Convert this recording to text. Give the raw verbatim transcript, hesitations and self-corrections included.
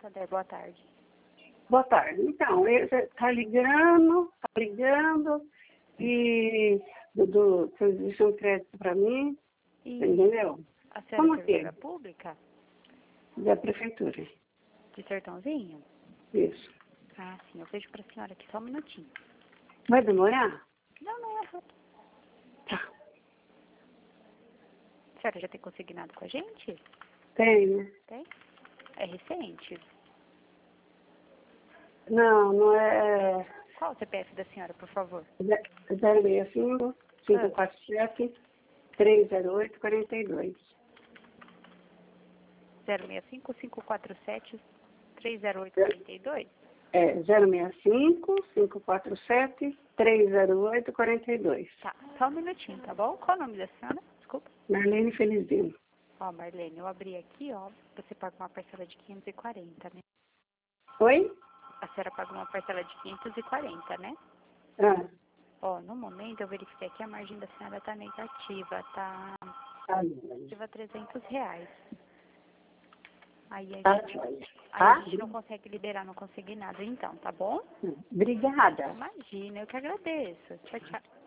Santander, boa tarde. Boa tarde. Então, você está ligando, está ligando e do, do, você existe um crédito para mim, E entendeu? a senhora Como é servidora que? pública? Da prefeitura. De Sertãozinho? Isso. Ah, sim, eu vejo pra senhora aqui, só um minutinho. Vai demorar? Não, não é rápido. Tá. A senhora já tem consignado com a gente? Tem, né? Tem? É recente? Não, não é Qual o C P F da senhora, por favor? zero seis cinco, cinco quatro sete, três zero oito, quatro dois. zero seis cinco, cinco quatro sete, três zero oito, quatro dois? É zero seis cinco, cinco quatro sete, três zero oito, quatro dois. Tá, só um minutinho, tá bom? Qual o nome da senhora? Desculpa. Marlene Felizino. Ó, Marlene, eu abri aqui, ó, você paga uma parcela de quinhentos e quarenta, né? Oi? A senhora paga uma parcela de quinhentos e quarenta, né? Ah, Ó, no momento eu verifiquei que a margem da senhora tá negativa, tá tá, negativa trezentos reais. Aí a tá, gente, joia. aí a Tá? gente não consegue liberar, não consegui nada então, tá bom? Obrigada. Imagina, eu que agradeço. Tchau, tchau.